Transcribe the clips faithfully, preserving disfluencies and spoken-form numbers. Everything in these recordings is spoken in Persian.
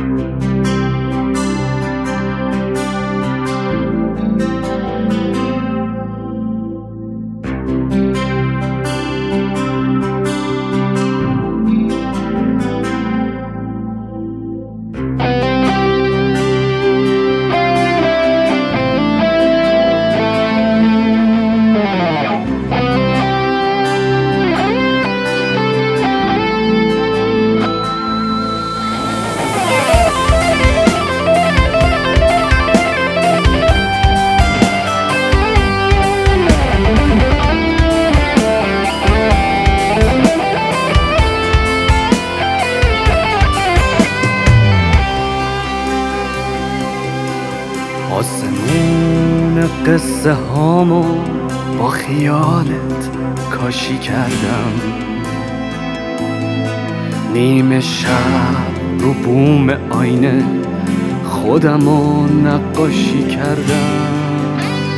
آسمون قصه هامو با خیالت کاشی کردم، نیمه شب رو بوم آینه خودمو نقاشی کردم،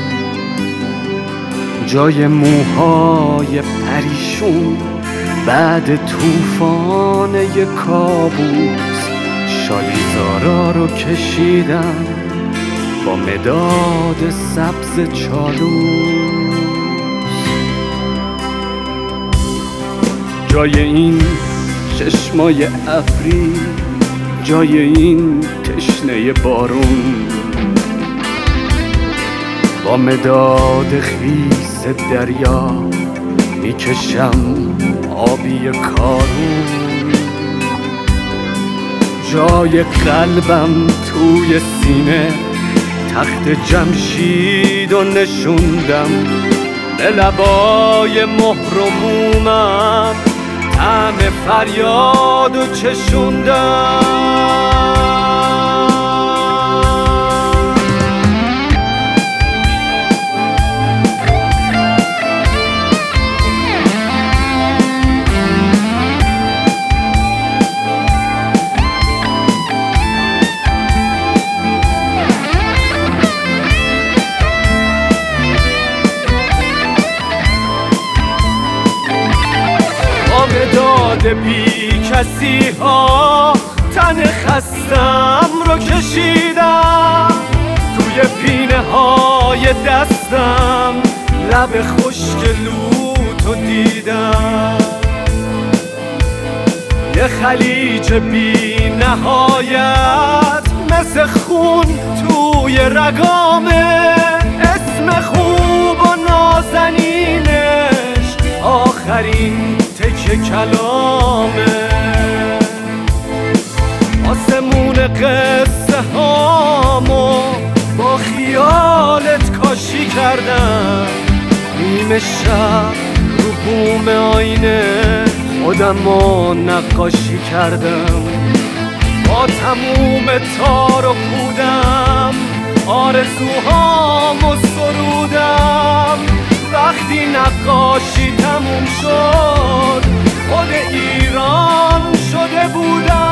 جای موهای پریشون بعد طوفان یک کابوس شالیزارا رو کشیدم با مداد سبز چالوس. جای این چشمای ابری، جای این تشنه بارون، با مداد خیس دریا میکشم آبی کارون. جای قلبم توی سینه تخت جمشید و نشوندم، به لبای مهر و مومم طعم فریاد و چشوندم. مداد بی کسی ها تن خستم رو کشیدم، توی پینه های دستم لب خشک لوتو دیدم. یه خلیج بی نهایت مثل خون توی رگامه، اسم خوب و نازنینش آخرین تکه کلامه. آسمون قصه هامو با خیالت کاشی کردم، نیمه شب رو بوم آینه خودمو نقاشی کردم، با تموم تار و پودم آرزوهامو سرودم. وقتی نقاشی تموم شد خود ایران شده بودم.